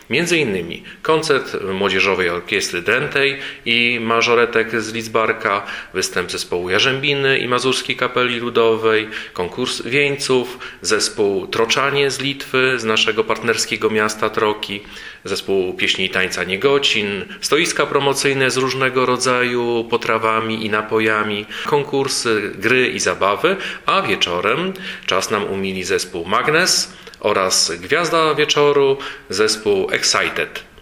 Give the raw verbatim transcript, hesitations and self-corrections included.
Między innymi koncert Młodzieżowej Orkiestry Drentej i mażoretek z Lidzbarka, występ zespołu Jarzębiny i Mazurskiej Kapeli Ludowej, konkurs wieńców, zespół Troczanie z Litwy, z naszego partnerskiego miasta Troki, zespół pieśni i tańca Niegocin, stoiska promocyjne z różnego rodzaju potrawami i napojami, konkursy, gry i zabawy, a wieczorem czas nam umili zespół Magnes oraz gwiazda wieczoru, zespół Excited.